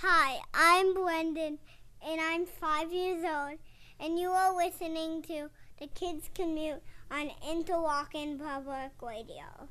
Hi, I'm Brendan, and I'm 5 years old, and you are listening to the Kids Commute on Interlochen Public Radio.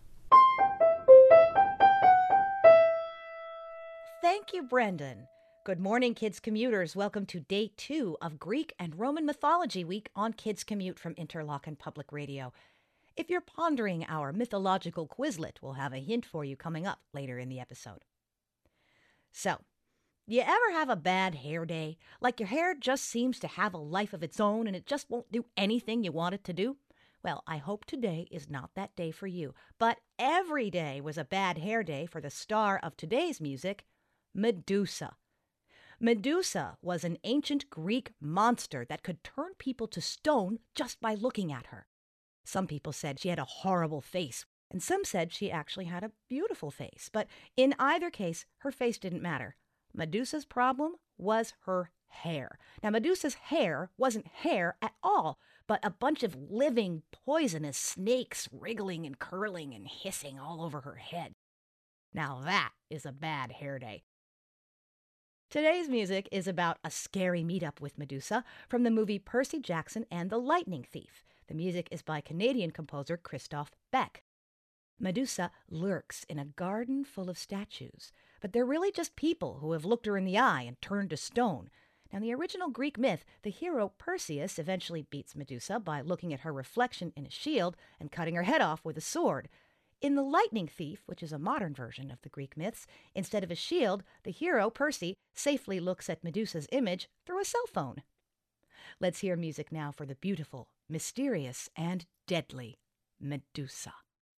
Thank you, Brendan. Good morning, Kids Commuters. Welcome to Day 2 of Greek and Roman Mythology Week on Kids Commute from Interlochen Public Radio. If you're pondering our mythological Quizlet, we'll have a hint for you coming up later in the episode. So, you ever have a bad hair day? Like your hair just seems to have a life of its own and it just won't do anything you want it to do? Well, I hope today is not that day for you. But every day was a bad hair day for the star of today's music, Medusa. Medusa was an ancient Greek monster that could turn people to stone just by looking at her. Some people said she had a horrible face, and some said she actually had a beautiful face. But in either case, her face didn't matter. Medusa's problem was her hair. Now, Medusa's hair wasn't hair at all, but a bunch of living, poisonous snakes wriggling and curling and hissing all over her head. Now that is a bad hair day. Today's music is about a scary meetup with Medusa from the movie Percy Jackson and the Lightning Thief. The music is by Canadian composer Christophe Beck. Medusa lurks in a garden full of statues, but they're really just people who have looked her in the eye and turned to stone. Now, in the original Greek myth, the hero Perseus eventually beats Medusa by looking at her reflection in a shield and cutting her head off with a sword. In The Lightning Thief, which is a modern version of the Greek myths, instead of a shield, the hero, Percy, safely looks at Medusa's image through a cell phone. Let's hear music now for the beautiful, mysterious, and deadly Medusa.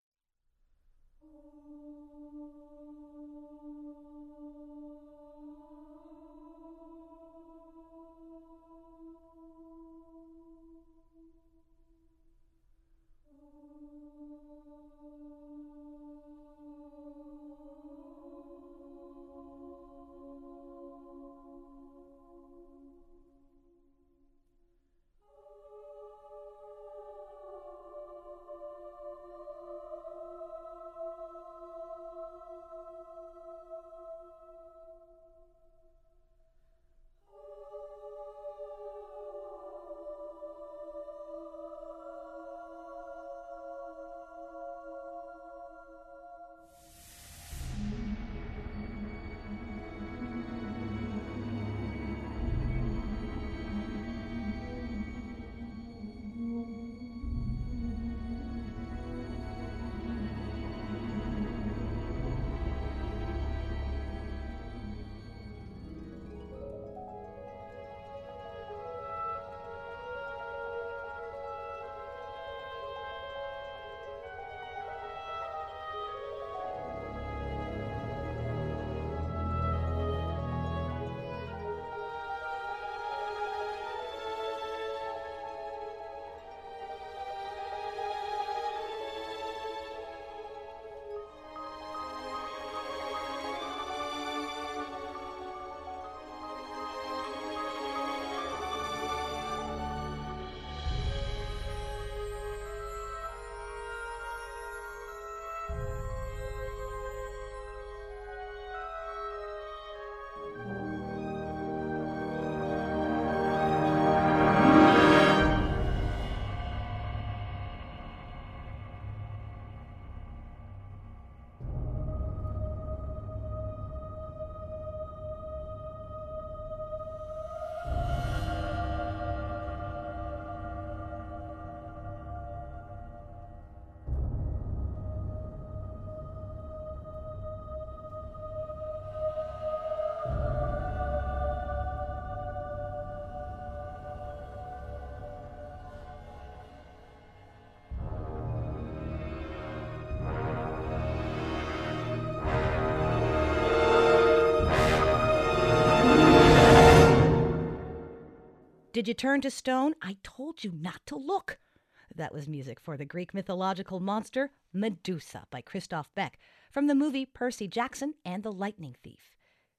Did you turn to stone? I told you not to look. That was music for the Greek mythological monster Medusa by Christophe Beck from the movie Percy Jackson and the Lightning Thief.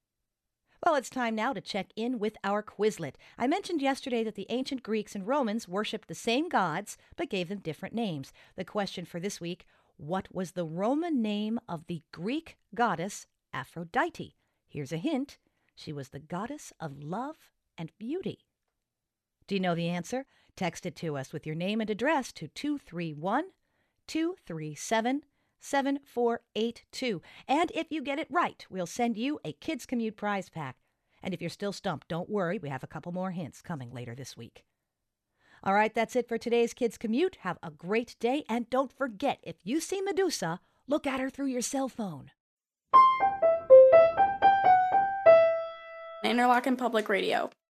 Well, it's time now to check in with our Quizlet. I mentioned yesterday that the ancient Greeks and Romans worshipped the same gods, but gave them different names. The question for this week, what was the Roman name of the Greek goddess Aphrodite? Here's a hint. She was the goddess of love and beauty. Do you know the answer? Text it to us with your name and address to 231-237-7482. And if you get it right, we'll send you a Kids Commute prize pack. And if you're still stumped, don't worry. We have a couple more hints coming later this week. All right, that's it for today's Kids Commute. Have a great day. And don't forget, if you see Medusa, look at her through your cell phone. Interlochen Public Radio.